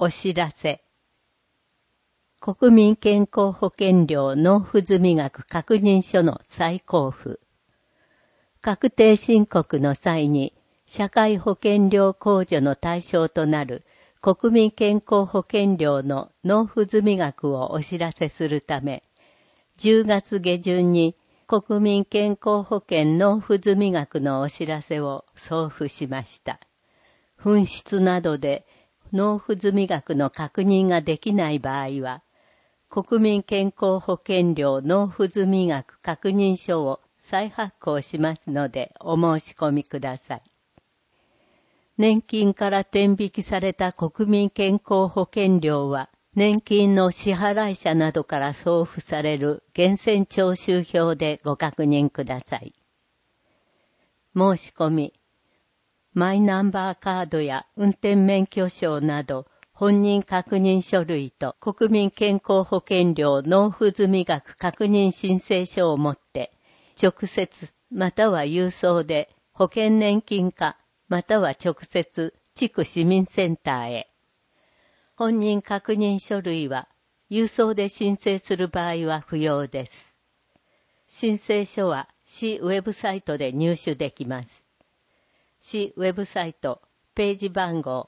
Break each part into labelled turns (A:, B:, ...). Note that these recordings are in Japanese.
A: お知らせ。国民健康保険料納付済額確認書の再交付。確定申告の際に社会保険料控除の対象となる国民健康保険料の納付済額をお知らせするため、10月下旬に国民健康保険納付済額のお知らせを送付しました。紛失などで納付済額の確認ができない場合は、国民健康保険料納付済額確認書を再発行しますのでお申し込みください。年金から転引きされた国民健康保険料は、年金の支払い者などから送付される源泉徴収票でご確認ください。申し込み、マイナンバーカードや運転免許証など、本人確認書類と国民健康保険料納付済額確認申請書を持って、直接または郵送で保険年金課または直接地区市民センターへ。本人確認書類は郵送で申請する場合は不要です。申請書は市ウェブサイトで入手できます。市ウェブサイトページ番号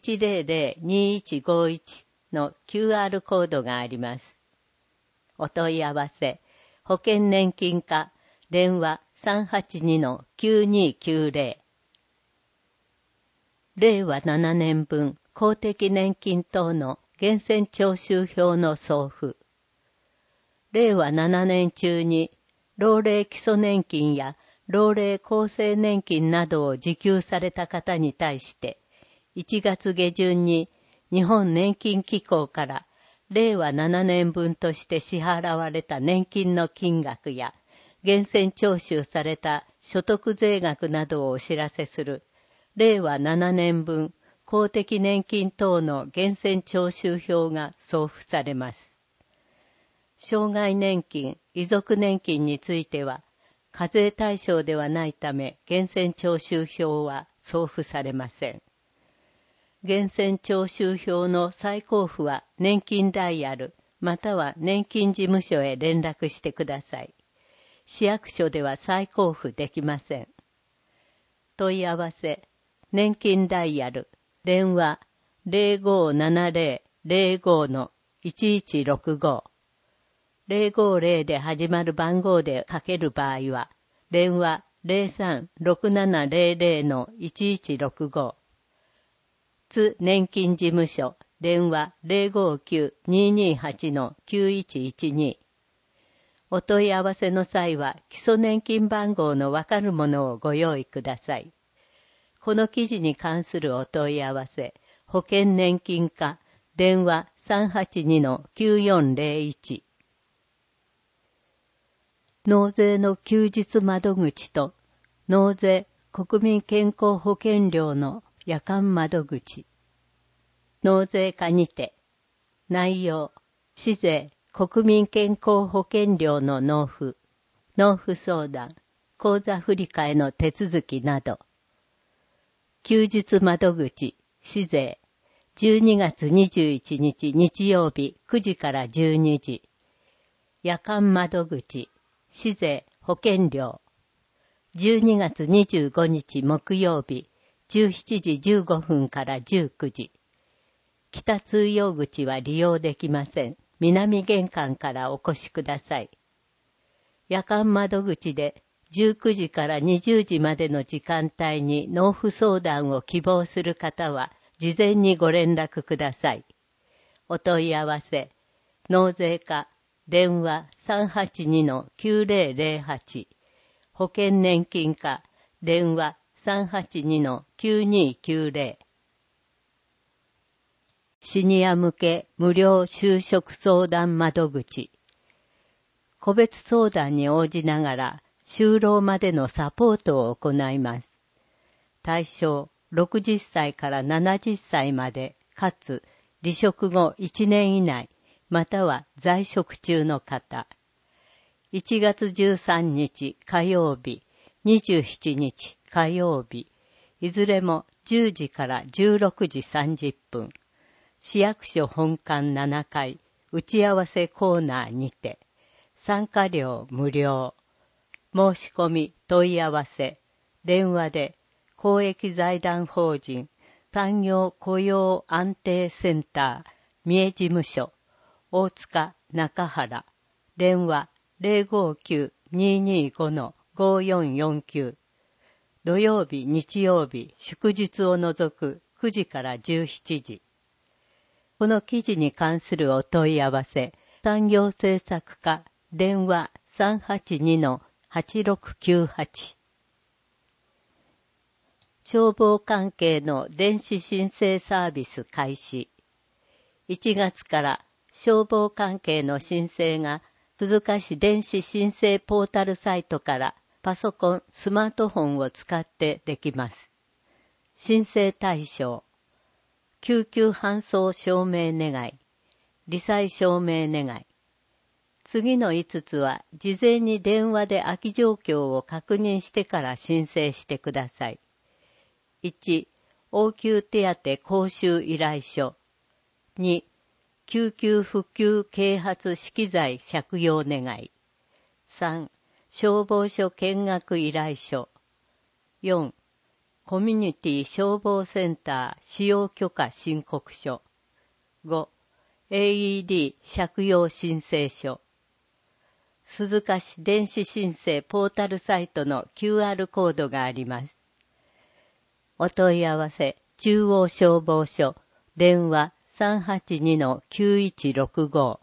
A: 100-2151の QR コードがあります。お問い合わせ、保険年金課、電話 382-9290。令和7年分公的年金等の源泉徴収票の送付。令和7年中に、老齢基礎年金や老齢厚生年金などを受給された方に対して、1月下旬に日本年金機構から令和7年分として支払われた年金の金額や源泉徴収された所得税額などをお知らせする令和7年分公的年金等の源泉徴収票が送付されます。障害年金、遺族年金については課税対象ではないため源泉徴収票は送付されません。源泉徴収票の再交付は年金ダイヤルまたは年金事務所へ連絡してください。市役所では再交付できません。問い合わせ、年金ダイヤル、電話 0570-05-1165 050で始まる番号でかける場合は、電話 03-6700-1165津年金事務所、電話 059-228-9112。お問い合わせの際は、基礎年金番号のわかるものをご用意ください。この記事に関するお問い合わせ、保険年金課、電話 382-9401。納税の休日窓口と、納税国民健康保険料の夜間窓口。納税課にて、内容、市税、国民健康保険料の納付相談、口座振替の手続きなど。休日窓口、市税、12月21日日曜日9時から12時。夜間窓口、市税、保険料。12月25日木曜日、17時15分から19時。北通用口は利用できません。南玄関からお越しください。夜間窓口で19時から20時までの時間帯に納付相談を希望する方は事前にご連絡ください。お問い合わせ、納税課、電話 382-9008 保険年金課、電話 382-9290 シニア向け無料就職相談窓口。個別相談に応じながら就労までのサポートを行います。対象60歳から70歳まで、かつ離職後1年以内、または在職中の方。1月13日火曜日、27日火曜日、いずれも10時から16時30分。 市役所本館7階打ち合わせコーナーにて、参加料無料。申し込み問い合わせ、電話で公益財団法人産業雇用安定センター三重事務所大塚中原電話 059-225-5449 土曜日日曜日祝日を除く9時から17時。この記事に関するお問い合わせ、産業政策課電話 382-8698。消防関係の電子申請サービス開始。1月から消防関係の申請が鈴鹿市電子申請ポータルサイトからパソコン、スマートフォンを使ってできます。申請対象、救急搬送証明願い、罹災証明願い。次の5つは事前に電話で空き状況を確認してから申請してください。1、応急手当講習依頼書。2、救急復旧啓発資機材借用願い。3、消防署見学依頼書。4、コミュニティ消防センター使用許可申告書。5、AED 借用申請書。鈴鹿市電子申請ポータルサイトの QR コードがあります。お問い合わせ、中央消防署、電話 382-9165。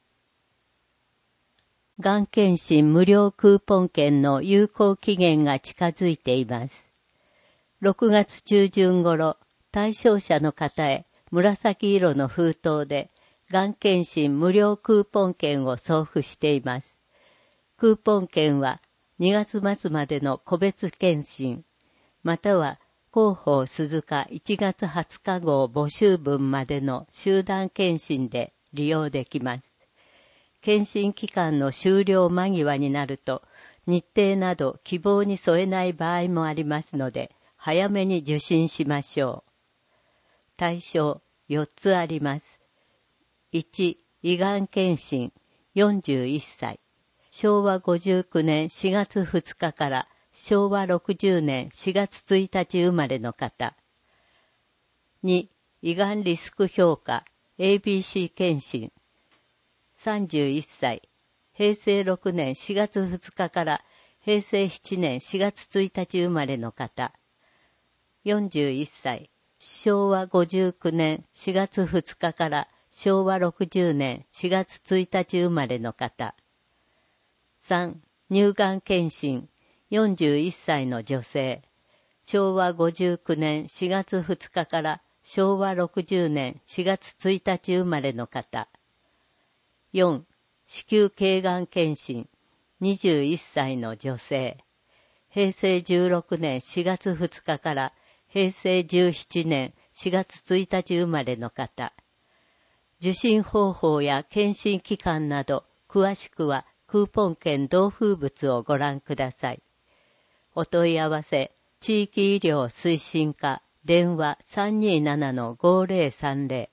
A: がん検診無料クーポン券の有効期限が近づいています。6月中旬頃、対象者の方へ紫色の封筒で、がん検診無料クーポン券を送付しています。クーポン券は2月末までの個別検診、または広報鈴鹿1月20日号募集分までの集団検診で利用できます。検診期間の終了間際になると、日程など希望に添えない場合もありますので、早めに受診しましょう。対象4つあります。1、胃がん検診41歳。昭和59年4月2日から昭和60年4月1日生まれの方。2、胃がんリスク評価 ABC 検診。31歳。平成6年4月2日から平成7年4月1日生まれの方。41歳。昭和59年4月2日から昭和60年4月1日生まれの方。3、乳がん検診41歳の女性。昭和59年4月2日から昭和60年4月1日生まれの方。4、子宮頸がん検診21歳の女性。平成16年4月2日から平成17年4月1日生まれの方。受診方法や検診期間など詳しくはクーポン券同封物をご覧ください。お問い合わせ、地域医療推進課電話 327-5030。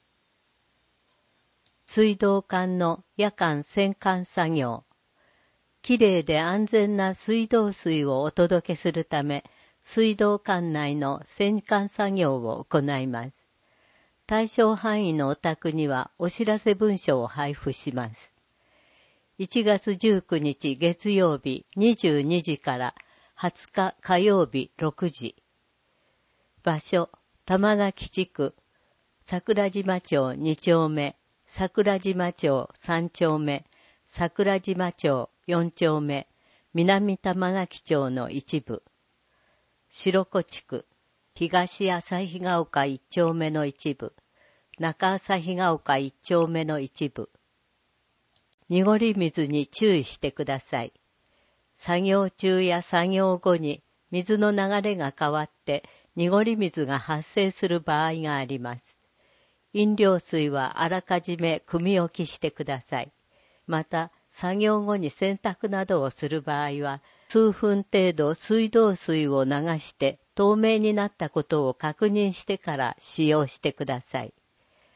A: 水道管の夜間洗管作業。きれいで安全な水道水をお届けするため、水道管内の洗管作業を行います。対象範囲のお宅にはお知らせ文書を配布します。1月19日月曜日22時から20日火曜日6時。場所、玉垣地区、桜島町2丁目、桜島町3丁目、桜島町4丁目、南玉垣町の一部。白子地区、東旭ヶ丘1丁目の一部、中旭ヶ丘1丁目の一部。濁り水に注意してください。作業中や作業後に水の流れが変わって濁り水が発生する場合があります。飲料水はあらかじめ汲み置きしてください。また、作業後に洗濯などをする場合は、数分程度水道水を流して透明になったことを確認してから使用してください。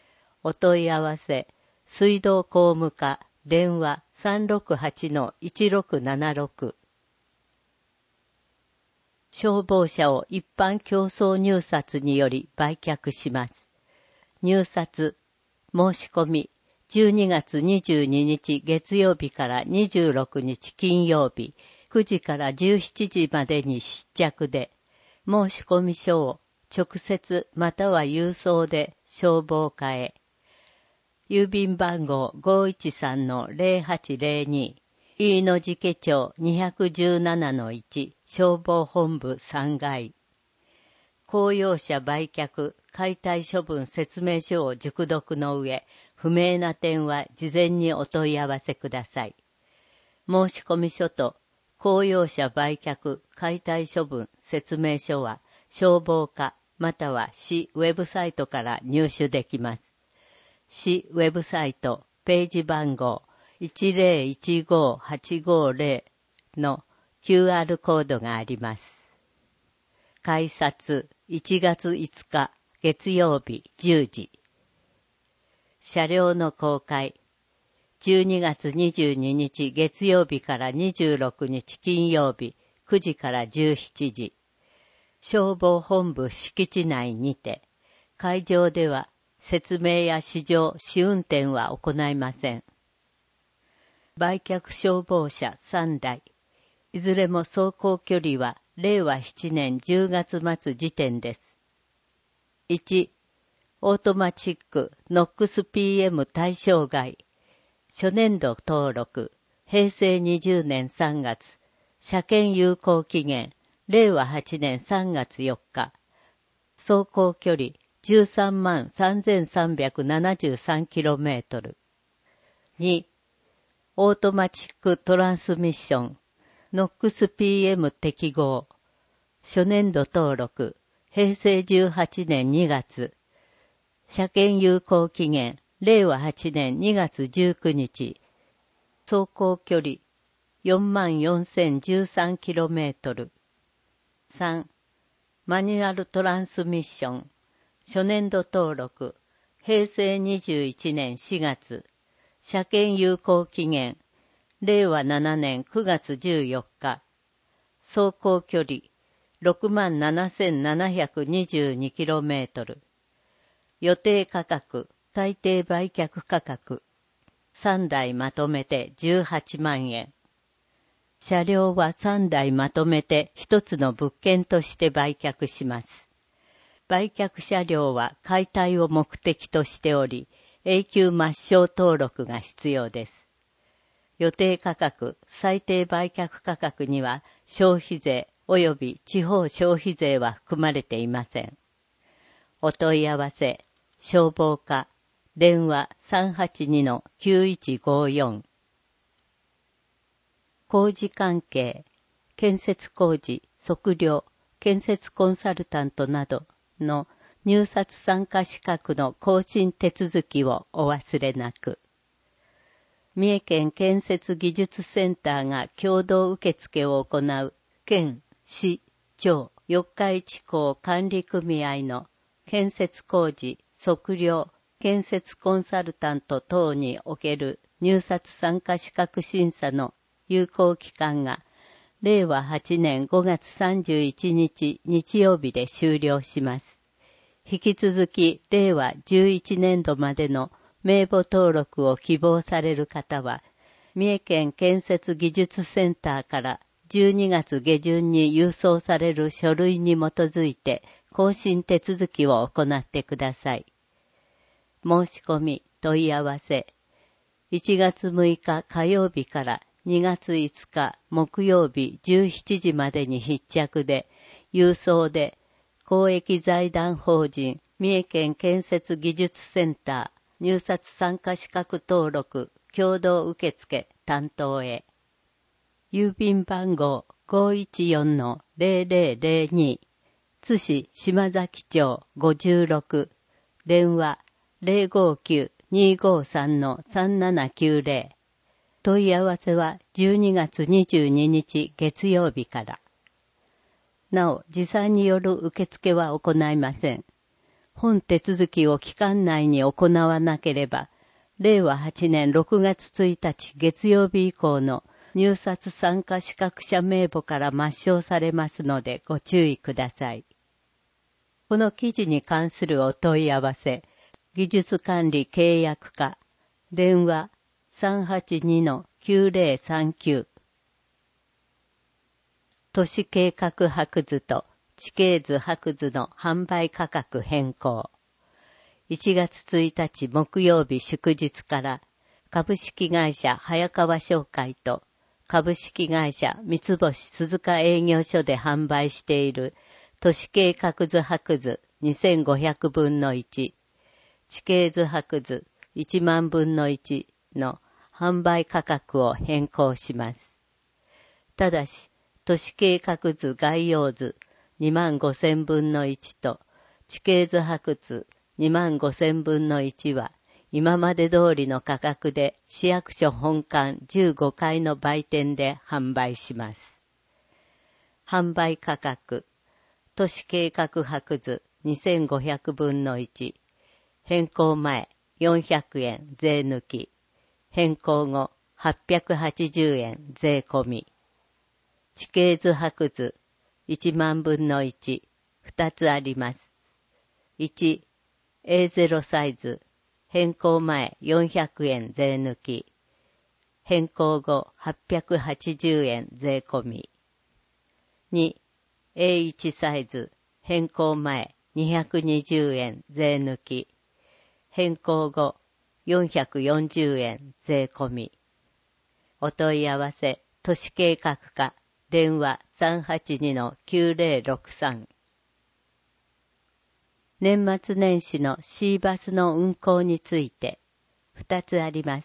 A: お問い合わせ、水道工務課、電話 368-1676。消防車を一般競争入札により売却します。入札、申し込み、12月22日月曜日から26日金曜日、9時から17時までに失着で、申し込み書を直接または郵送で消防課へ。郵便番号 513-0802、飯野寺家町 217-1 消防本部3階。公用車売却、解体処分説明書を熟読の上、不明な点は事前にお問い合わせください。申込書と公用車売却、解体処分説明書は消防課または市ウェブサイトから入手できます。市ウェブサイトページ番号 1015850 の QR コードがあります。改札1月5日月曜日10時。車両の公開12月22日月曜日から26日金曜日9時から17時。消防本部敷地内にて、会場では説明や試乗、試運転は行いません。売却消防車3台。いずれも走行距離は令和7年10月末時点です。1、オートマチックノックス PM 対象外。初年度登録。平成20年3月。車検有効期限。令和8年3月4日。走行距離。133,373km。2、オートマチックトランスミッション、ノックス PM 適合。初年度登録、平成18年2月。車検有効期限、令和8年2月19日。走行距離、44,013km。3、マニュアルトランスミッション。初年度登録、平成21年4月、車検有効期限、令和7年9月14日、走行距離、67,722km、予定価格、最低売却価格、3台まとめて18万円。車両は3台まとめて1つの物件として売却します。売却車両は解体を目的としており、永久抹消登録が必要です。予定価格、最低売却価格には消費税及び地方消費税は含まれていません。お問い合わせ、消防課、電話 382-9154。工事関係、建設工事、測量、建設コンサルタントなど、の入札参加資格の更新手続きをお忘れなく。三重県建設技術センターが共同受付を行う県、市、町、四日市港管理組合の建設工事、測量、建設コンサルタント等における入札参加資格審査の有効期間が令和8年5月31日日曜日で終了します。引き続き令和11年度までの名簿登録を希望される方は、三重県建設技術センターから12月下旬に郵送される書類に基づいて更新手続きを行ってください。申し込み、問い合わせ、1月6日火曜日から2月5日木曜日17時までに必着で、郵送で公益財団法人三重県建設技術センター入札参加資格登録共同受付担当へ。郵便番号 514-0002 津市島崎町56電話 059-253-3790 問い合わせは12月22日月曜日から。なお、持参による受付は行いません。 本手続きを期間内に行わなければ、令和8年6月1日月曜日以降の入札参加資格者名簿から抹消されますのでご注意ください。この記事に関するお問い合わせ、技術管理契約課、電話 382-9039 都市計画白図と地形図白図の販売価格変更。1月1日木曜日祝日から株式会社早川商会と株式会社三星鈴鹿営業所で販売している都市計画図白図2500分の1、地形図白図1万分の1の販売価格を変更します。ただし、都市計画図概要図25000分の1と地形図白図25000分の1は今まで通りの価格で市役所本館15階の売店で販売します。販売価格、都市計画白図2500分の1、変更前400円税抜き、変更後880円税込み。地形図白図1万分の1、2つあります。1、A0 サイズ、変更前400円税抜き、変更後880円税込み。2、A1 サイズ、変更前220円税抜き、変更後440円税込み。お問い合わせ、都市計画課、電話 382-9063。年末年始の C バスの運行について、2つあります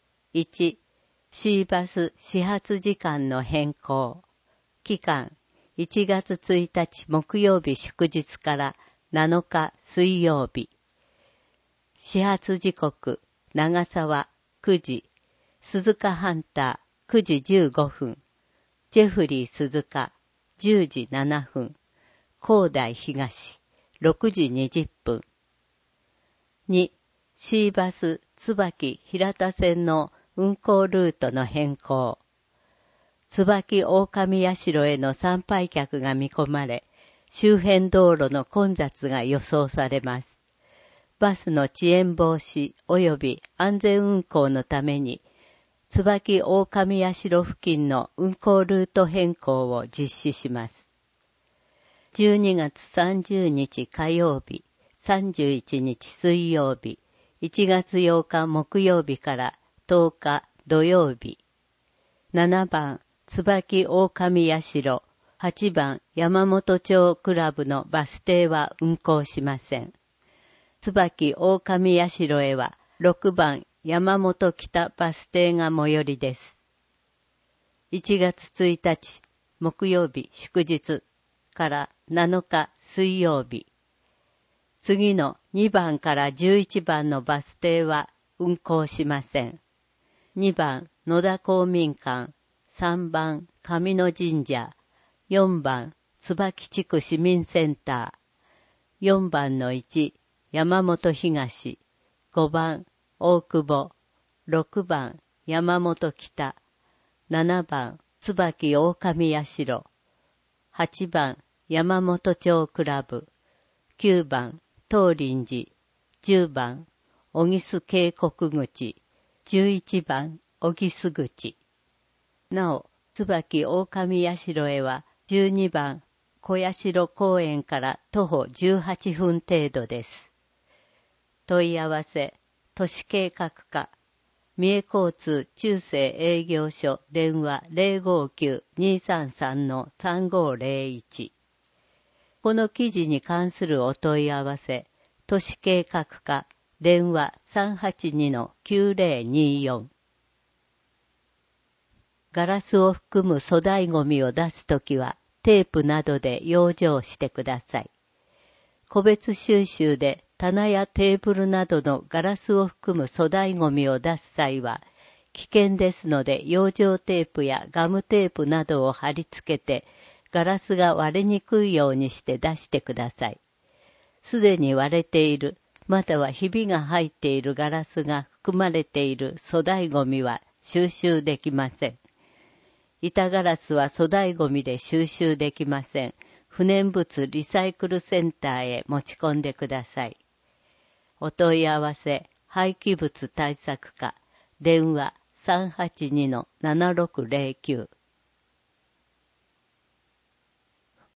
A: 。1、C バス始発時間の変更。期間、1月1日木曜日祝日から7日水曜日。始発時刻、長沢9時、鈴鹿ハンター9時15分、ジェフリー鈴鹿10時7分、高台東6時20分。2、C バス椿平田線の運行ルートの変更。椿狼社への参拝客が見込まれ、周辺道路の混雑が予想されます。バスの遅延防止及び安全運行のために、椿狼社付近の運行ルート変更を実施します。12月30日火曜日、31日水曜日、1月8日木曜日から10日土曜日。7番、椿狼社、8番、山本町クラブのバス停は運行しません。椿狼社へは6番、山本北バス停が最寄りです。1月1日木曜日祝日から7日水曜日。次の2番から11番のバス停は運行しません。2番野田公民館、3番上野神社、4番椿地区市民センター、4番の1山本東、5番大久保、6番山本北、7番椿狼社、8番山本町クラブ、9番東林寺、10番小木須渓谷口、11番小木須口。なお、椿狼社へは12番小社公園から徒歩18分程度です。問い合わせ、都市計画課、三重交通中世営業所電話 059-233-3501。この記事に関するお問い合わせ、都市計画課電話 382-9024。ガラスを含む粗大ゴミを出すときはテープなどで養生してください。個別収集で棚やテーブルなどのガラスを含む粗大ゴミを出す際は危険ですので養生テープやガムテープなどを貼り付けてガラスが割れにくいようにして出してください。 すでに割れている、またはひびが入っているガラスが含まれている粗大ゴミは収集できません。板ガラスは粗大ゴミで収集できません。不燃物リサイクルセンターへ持ち込んでください。お問い合わせ、廃棄物対策課、電話 382-7609